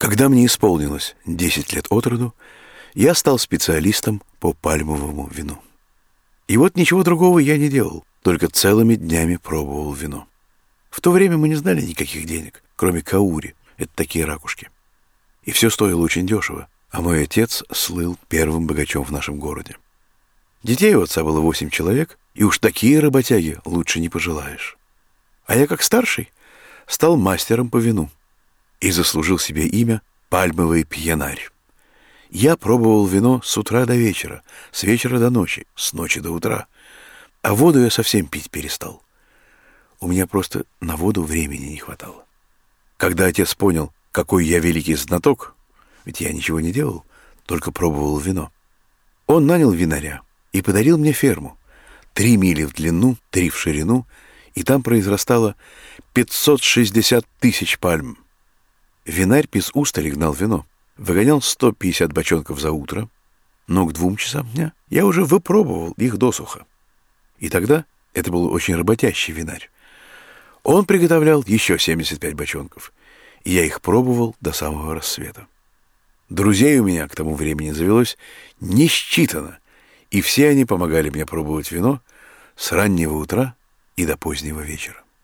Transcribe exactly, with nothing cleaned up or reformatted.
Когда мне исполнилось десять лет от роду, я стал специалистом по пальмовому вину. И вот ничего другого я не делал, только целыми днями пробовал вино. В то время мы не знали никаких денег, кроме каури, это такие ракушки. И все стоило очень дешево, а мой отец слыл первым богачом в нашем городе. Детей у отца было восемь человек, и уж такие работяги лучше не пожелаешь. А я, как старший, стал мастером по вину и заслужил себе имя «Пальмовый пьянарь». Я пробовал вино с утра до вечера, с вечера до ночи, с ночи до утра, а воду я совсем пить перестал. У меня просто на воду времени не хватало. Когда отец понял, какой я великий знаток, ведь я ничего не делал, только пробовал вино, он нанял винаря и подарил мне ферму. Три мили в длину, три в ширину, и там произрастало пятьсот шестьдесят тысяч пальм. Винарь без устали гнал вино, выгонял сто пятьдесят бочонков за утро, но к двум часам дня я уже выпробовал их досуха. И тогда это был очень работящий винарь. Он приготовлял еще семьдесят пять бочонков, и я их пробовал до самого рассвета. Друзей у меня к тому времени завелось не считано, и все они помогали мне пробовать вино с раннего утра и до позднего вечера.